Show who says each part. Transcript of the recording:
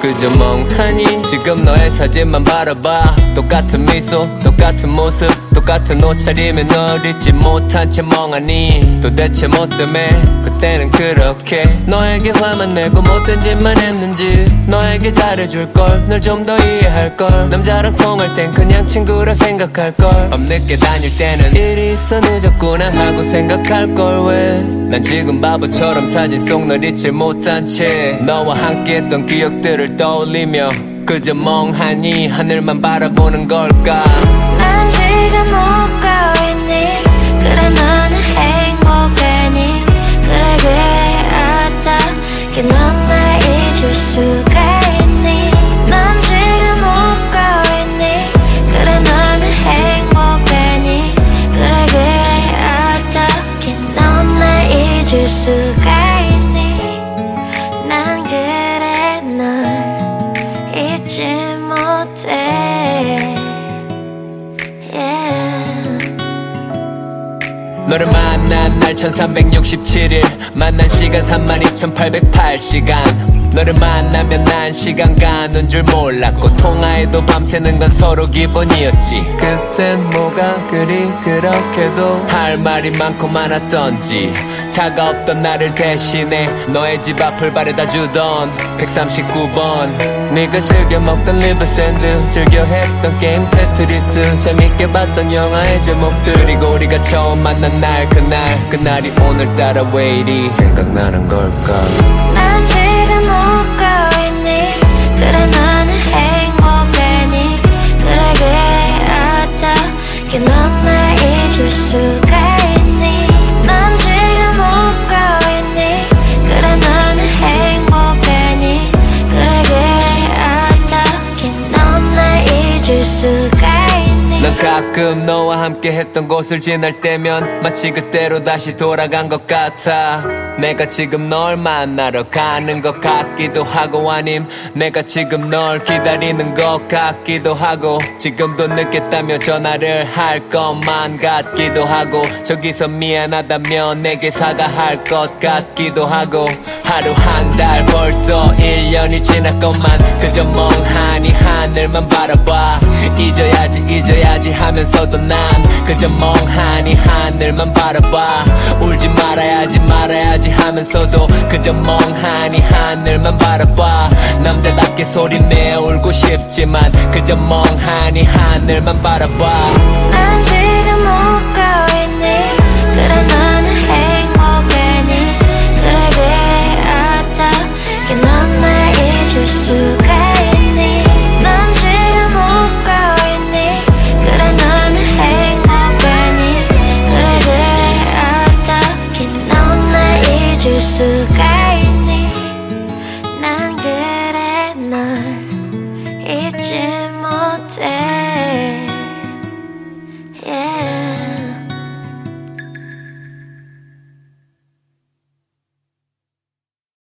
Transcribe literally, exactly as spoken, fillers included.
Speaker 1: 그저 멍하니 지금 너의 사진만 바라봐. 똑같은 미소 똑같은 모습 똑같은 옷차림에 널 잊지 못한 채 멍하니 도대체 뭐 때문에 그때는 그렇게 너에게 화만 내고 못된 짓만 했는지. 너에게 잘해줄걸 널 좀 더 이해할걸. 남자랑 통할 땐 그냥 친구라 생각할걸. 밤늦게 다닐 때는 일이 있어 늦었구나 하고 생각할걸. 왜 난 지금 바보처럼 사진 속 널 잊질 못한 채 너와 함께했던 기억들을 떠올리며 그저 멍하니 하늘만 바라보는 걸까.
Speaker 2: 난 지금 웃고 있니. 그래 너는 행복하니. 그래 그래 어떻게 넌 날 잊을 수가 있니. 난 지금 웃고 있니. 그래 너는 행복하니. 그래 그래 어떻게 넌 날 잊을 수가 있니. 난 그래 널 잊지 못해.
Speaker 1: 너를 만난 날 천삼백육십칠 일 만난 시간 삼만 이천팔백팔 시간. 너를 만나면 난 시간 가는 줄 몰랐고 통화해도 밤새는 건 서로 기본이었지. 그땐 뭐가 그리 그렇게도 할 말이 많고 많았던지. 차가 없던 나를 대신해 너의 집 앞을 바래다 주던 백삼십구 번. 네가 즐겨 먹던 리브샌드 즐겨 했던 게임 테트리스 재밌게 봤던 영화의 제목들. 그리고 우리가 처음 만난 날 그날 그날이 오늘따라 왜 이리 생각나는 걸까.
Speaker 2: 난 지금 웃고 있니. 그래 너는 행복하니. 그래 그래 어떻게 넌 날 잊을 수가 있니. 난 지금 웃고 있니. 그래 너는 행복하니. 그래 그래 어떻게 넌 날 잊을 수가 있니.
Speaker 1: 난 가끔 너와 함께 했던 곳을 지날 때면 마치 그때로 다시 돌아간 것 같아. 내가 지금 널 만나러 가는 것 같기도 하고 아님 내가 지금 널 기다리는 것 같기도 하고 지금도 늦겠다며 전화를 할 것만 같기도 하고 저기서 미안하다며 내게 사과할 것 같기도 하고 하루 한 달 벌써 일 년이 지났건만 그저 멍하니 하늘만 바라봐. 잊어야지 잊어야지 하면서도 난 그저 멍하니 하늘만 바라봐. 울지 말아야지 말아야지 하면서도 그저 멍하니 하늘만 바라봐. 남자답게 소리내 울고 싶지만 그저 멍하니 하늘만 바라봐.
Speaker 2: 난 지금 웃고 있니. 그래 너는 행복하니. 그래 그래 어떻게 넌 날 잊을 수가 있니. 난 지금 웃고 있니. 그래 너는 행복하니. 그래 그래 어떻게 넌 날 잊을 수가 있니. 난 그래 널 잊지 못해.